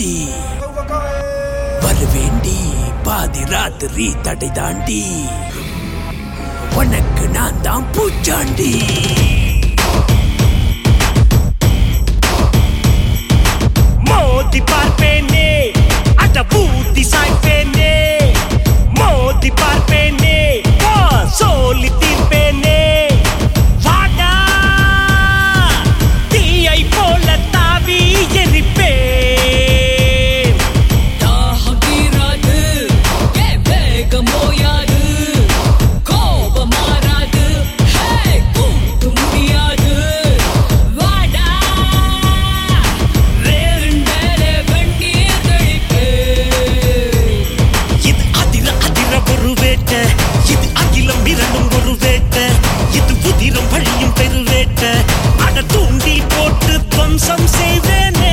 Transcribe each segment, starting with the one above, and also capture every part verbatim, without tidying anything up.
தாண்டி வருவேண்டி பாதி ராத்திரி தடை தாண்டி உனக்கு நான் தான் பூச்சாண்டி. மோதி பார்ப்பேனே அட பூத்தி சாய்ப்பேனே, மோதி பார்ப்பேனே சோலி தீர்ப்பேனே. வாடா தீயை போல தாவி எரிப்பேன். தாகம் தீராது வேகம் ஓயாது, கோபம் மாறாது கூட்டு முடியாது. வாடா வேண்டே வெண்ணீர் தெளிப்பேன். இது அதிர அதிர ஒரு வேட்ட, இது அகிலம் இரண்டும் ஒரு வேட்ட, இது புதிரும் வழியும் பெருவேட்ட. அட தூண்டி போட்டு துவம்சம் செய்வேனே.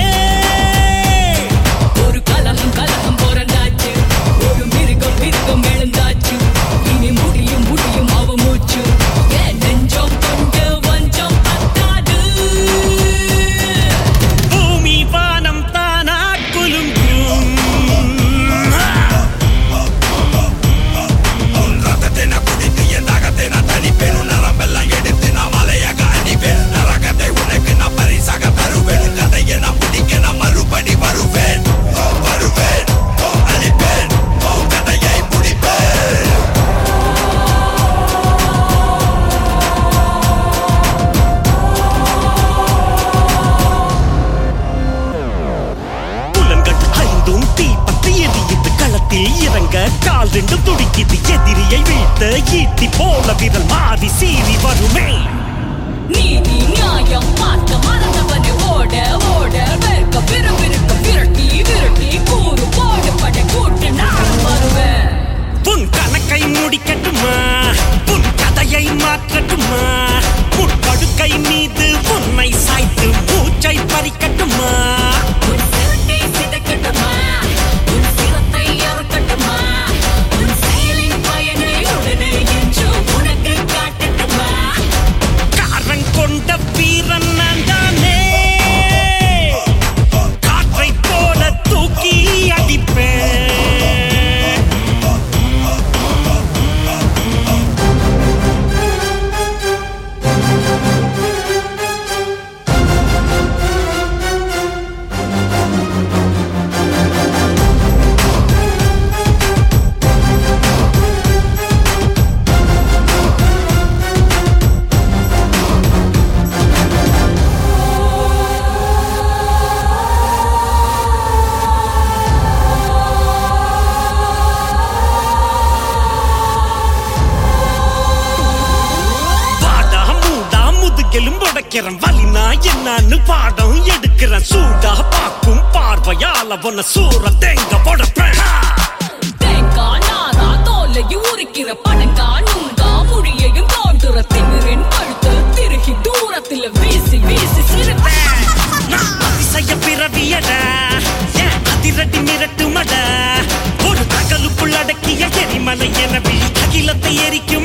ஒரு கலகம் கலகம் பிறந்தாச்சு, ஒரு மிருகம் மிருகம் எழுந்தாச்சு. இனி முடியும் முடியும் அவ மூச்சு, என் நெஞ்சம் கொண்டு வஞ்சம் பத்தாது. பூமி வானம் தானா குலுங்கும். இறங்க கால் ரெண்டும் துடிக்குது, எதிரியை வீழ்த்த ஈட்டி போல விரல் மாறி சீறி வருமே. நீதி நியாயம் பார்க்க மறந்தவனை ஓட ஓட வெறுக்க விரும்பிருக்க விரட்டி விரட்டி கூறு போடு படை கூட்டு நான் வருவேன். உன் கணக்கை முடிக்கட்டுமா, உன் கதையை மாற்றட்டுமா, உன் படுக்கை மீது உன்னை சாய்த்து மூச்சை பறிக்கட்டுமா. உன் சிரட்டை சிதைக்கட்டுமா, உன் சிரத்தை அறுக்கட்டுமா, உன் செயலின் பயனை உடனே என்று உனக்கு காட்டட்டுமா. காரன் கொண்ட வீரன் நான் தானே, காற்றை போல தூக்கி அடிப்பேன். எலும்புடைக்கிறேன் வலினா என்னன்னு பாடம் எடுக்கிறேன். சூடா பாக்கும் பார்வையால உன்ன சூற தேங்க போடப்பேன். தேங்காய் நாரா தோலையை உரிக்கிற பணங்கா நுங்கா மொழியையும் தோன்றுற திமிரின் கழுத்து திருகி தூரத்தில் வீசி வீசி சிரிப்பேன். நான் அதிசய பிறவியடா, ஏன் அதிரடி மிரட்டுமடா. ஒரு தகலுக்குள் அடக்கிய எரிமலை என விழி அகிலத்தை எரிக்கும்